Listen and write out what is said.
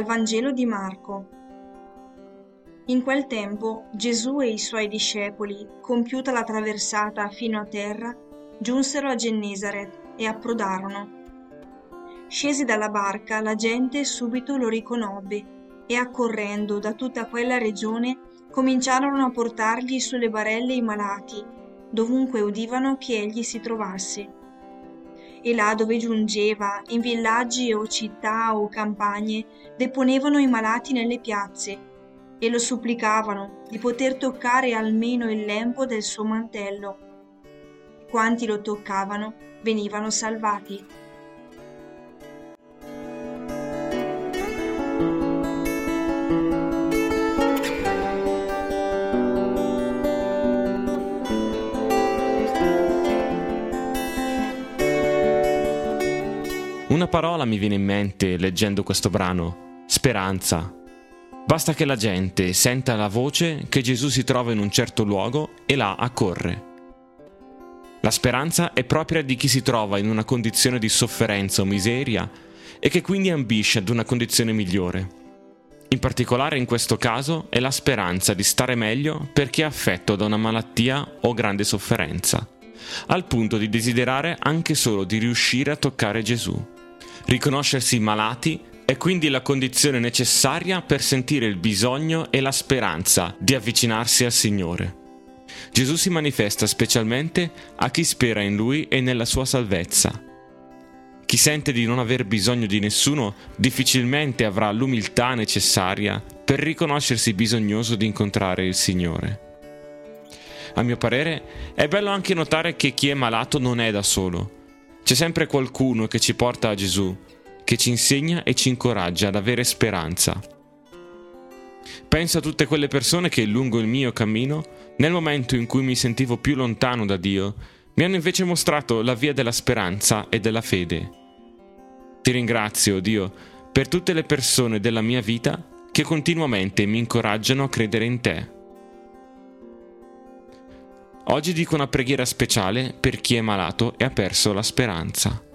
Vangelo di Marco. In quel tempo Gesù e i suoi discepoli, compiuta la traversata fino a terra, giunsero a Gennesaret e approdarono. Scesi dalla barca, la gente subito lo riconobbe e, accorrendo da tutta quella regione, cominciarono a portargli sulle barelle i malati, dovunque udivano che egli si trovasse. E là dove giungeva, in villaggi o città o campagne, deponevano i malati nelle piazze e lo supplicavano di poter toccare almeno il lembo del suo mantello. Quanti lo toccavano venivano salvati. Una parola mi viene in mente leggendo questo brano: speranza. Basta che la gente senta la voce che Gesù si trova in un certo luogo e là accorre. La speranza è propria di chi si trova in una condizione di sofferenza o miseria e che quindi ambisce ad una condizione migliore. In particolare in questo caso è la speranza di stare meglio per chi è affetto da una malattia o grande sofferenza, al punto di desiderare anche solo di riuscire a toccare Gesù. Riconoscersi malati è quindi la condizione necessaria per sentire il bisogno e la speranza di avvicinarsi al Signore. Gesù si manifesta specialmente a chi spera in Lui e nella sua salvezza. Chi sente di non aver bisogno di nessuno difficilmente avrà l'umiltà necessaria per riconoscersi bisognoso di incontrare il Signore. A mio parere, è bello anche notare che chi è malato non è da solo. C'è sempre qualcuno che ci porta a Gesù, che ci insegna e ci incoraggia ad avere speranza. Penso a tutte quelle persone che lungo il mio cammino, nel momento in cui mi sentivo più lontano da Dio, mi hanno invece mostrato la via della speranza e della fede. Ti ringrazio, Dio, per tutte le persone della mia vita che continuamente mi incoraggiano a credere in Te. Oggi dico una preghiera speciale per chi è malato e ha perso la speranza.